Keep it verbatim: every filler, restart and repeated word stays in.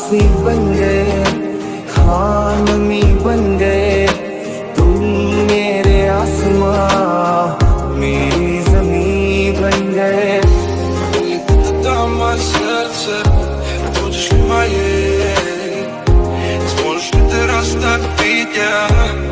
आसी बन गए, खान में बन गए, तुम मेरे आसमां मेरी जमीन बन गए। Там мое сердце, будешь ли моей? Сможешь ли ты растопить меня?